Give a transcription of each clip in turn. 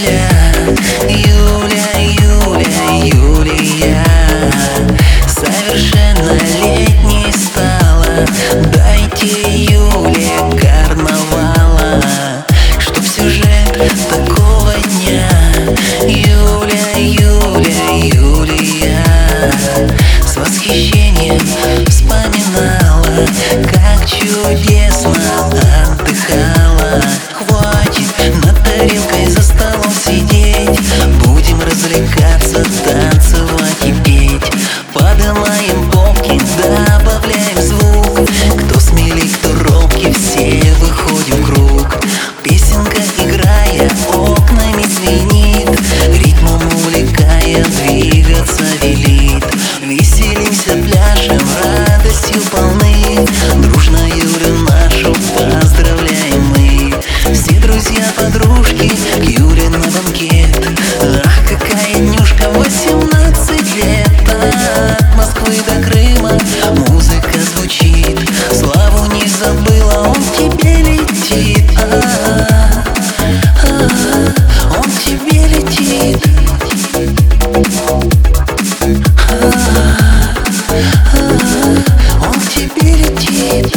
Юлия совершеннолетней стала. Дайте Юле карнавала, чтоб сюжет такого дня. Юлия с восхищением вспоминала, как чудесно отдыхала. Хватит над тарелкой за столом сидеть, будем развлекаться, танцевать и петь. Подымаем попки, добавляем звук. Кто смелей, кто робкий, все выходим в круг. Песенка, играя, окнами звенит, ритмом увлекая, двигаться велит. Веселимся, пляшем, радостью полны, дружно Юлю нашу поздравляем мы. Все друзья, подружки к Юле на банкет. Ах, какая днюшка, 18 лет. От Москвы до Крыма музыка звучит, славу не забыла, он к тебе летит. Он к тебе летит. Он к тебе летит.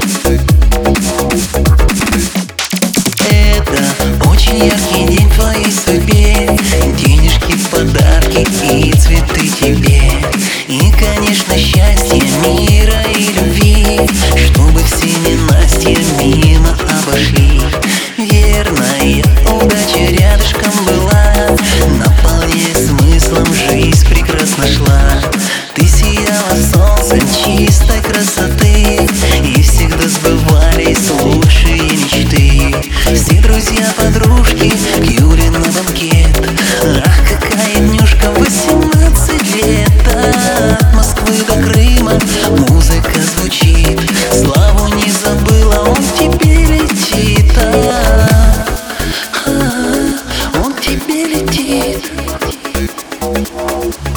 Это очень яркий день в твоей судьбе. Денежки, подарки и цветы тебе. И, конечно, счастье, мира и любви, чтобы все ненастья мимо обошли. Верная удача рядышком была, наполняя смыслом жизнь прекрасно шла. Ты сияла солнцем чистой красоты, и всегда сбывались лучшие мечты. Все друзья, подружки к Юле на банкет. Ах, какая днюшка, 18 лет. От Москвы до Крыма музыка звучит, славу не забыла, он к тебе летит. Он к тебе летит.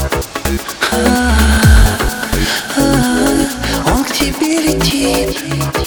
Он к тебе летит.